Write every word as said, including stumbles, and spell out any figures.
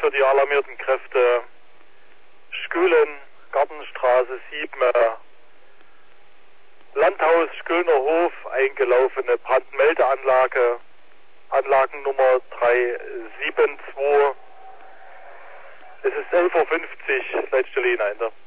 für die alarmierten Kräfte. Skülen, Gartenstraße sieben, Landhaus Skülner Hof, eingelaufene Brandmeldeanlage, Anlagennummer drei sieben zwei. Es ist elf Uhr fünfzig, Leitstelle Hinein.